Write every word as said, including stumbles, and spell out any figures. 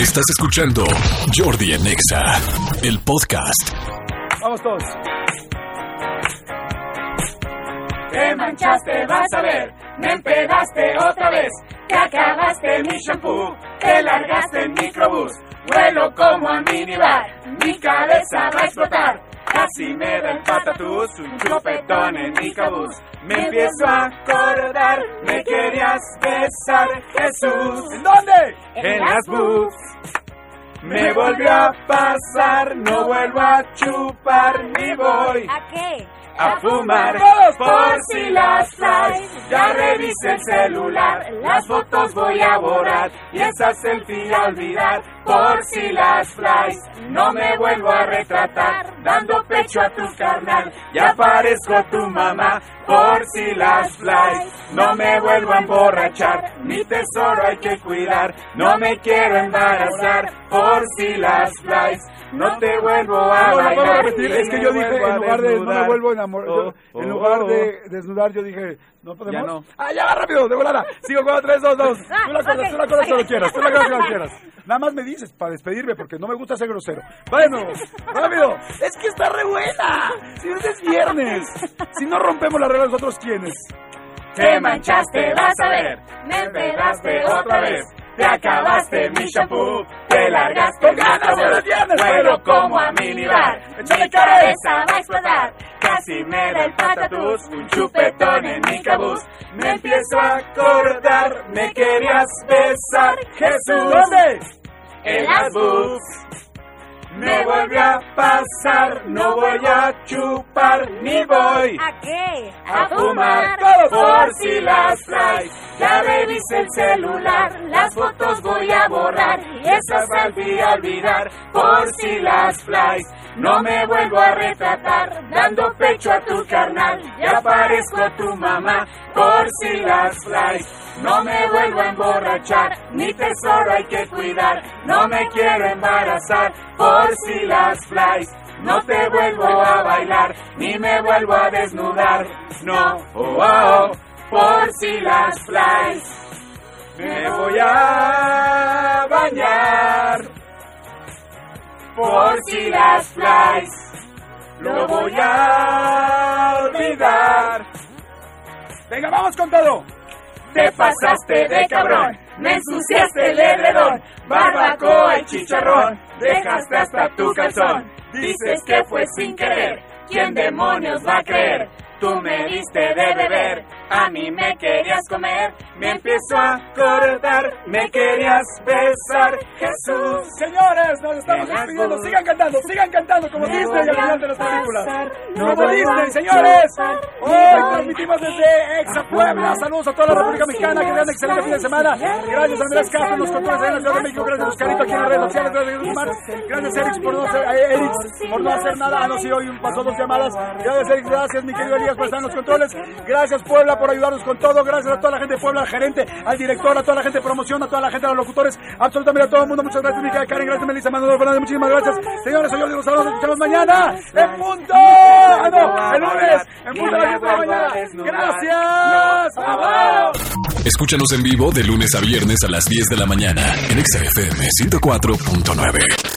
Estás escuchando Jordi en Exa, el podcast. Vamos todos. Te manchaste, vas a ver, me empedaste otra vez. Te acabaste mi shampoo, te largaste en microbús. Vuelo como a minibar, mi cabeza va a explotar. Casi me da el patatús, un chupetón en mi cabuz. Me empiezo a acordar, me querías besar, Jesús. ¿En dónde? En las boobs. Me volvió a pasar, no vuelvo a chupar ni voy ¿A qué? a fumar. Por si las traes, ya revisé el celular, las fotos voy a borrar y esa selfie a olvidar. Por si las traes, no me vuelvo a retratar, dando pecho a tu carnal, ya parezco tu mamá. Por si las traes, no me vuelvo a emborrachar, mi tesoro hay que cuidar, no me quiero embarazar. Por si las traes, no te vuelvo a No, no, bailar. no, repetir, es que yo dije, vuelvo a en lugar de no me desnudar. vuelvo a enamorar, yo, Oh, en oh, lugar oh, de desnudar, yo dije, ¿no podemos? Ya no. ¡Ah, ya va rápido, de volada! Sigo, cuatro, tres, dos, dos. Ah, Tú la cortas, ok. tú la cortas cuando quieras, tú la cortas cuando quieras. Nada más me dices para despedirme, porque no me gusta ser grosero. Bueno, rápido. Es que está re buena. Si hoy es viernes. Si no rompemos las reglas, ¿nosotros quiénes? Te manchaste, vas a ver, me empedaste otra vez. Te acabaste mi shampoo, te largaste ¡Con ganas de los viernes! vuelo como a minibar, ¡Échale mi cabeza! cabeza va a explotar. Casi me da el patatús, un chupetón en mi cabuz. Me empiezo a acordar, me querías besar, Jesús. ¿Dónde? En las boobs. Me volvió a pasar, no voy a chupar ni voy ¿A qué? a fumar. Todos. Por si las traes, ya revisé el celular, las fotos voy a borrar y esa selfie a olvidar. Por si las traes, no me vuelvo a retratar, dando pecho a tu carnal, ya parezco tu mamá. Por si las traes, no me vuelvo a emborrachar, mi tesoro hay que cuidar, no me quiero embarazar. Por si las traes, no te vuelvo a bailar, ni me vuelvo a desnudar, no, oh, oh, oh. Por si las traes, me voy a bañar. Por si las traes, lo voy a olvidar. Venga, vamos con todo. Te pasaste de cabrón, me ensuciaste el edredón, barbacoa y chicharrón, dejaste hasta tu calzón. Dices que fue sin querer, ¿quién demonios va a creer? Tú me diste de beber, a mí me querías comer, me empiezo a acordar, me querías besar, Jesús. Señores, nos estamos En las despidiendo. boobs. Sigan cantando, sigan cantando como Me Disney al voy a final de las películas. pasar, no Como vuelvo Disney, a señores. chupar, Hoy ni voy transmitimos desde Exa Puebla. Saludos a toda la República Mexicana. Que tengan excelente fin de semana. Gracias a Andrés Castro, los controles de la Ciudad de México. Gracias a Oscarito aquí en las redes sociales. Gracias a Guzmán. Gracias Erix por no hacer, eh, Erix, por no hacer nada. Ah, no, sí, hoy pasó dos llamadas. Gracias Erix, gracias mi querido Elías por estar en los controles. Gracias Puebla por ayudarnos con todo. Gracias a toda la gente de Puebla, al gerente, al director, a toda la gente de promoción, a toda la gente de los locutores, absolutamente a todo el mundo. Muchas gracias, Micaela Karen, gracias Melissa Manuel Fernández, muchísimas gracias. Señores, soy Jordi Rosado, nos escuchamos mañana en punto. Ah, no, el lunes en punto a las diez de la mañana. Gracias. ¡Vamos! Escúchanos en vivo de lunes a viernes a las diez de la mañana en Exa F M ciento cuatro punto nueve.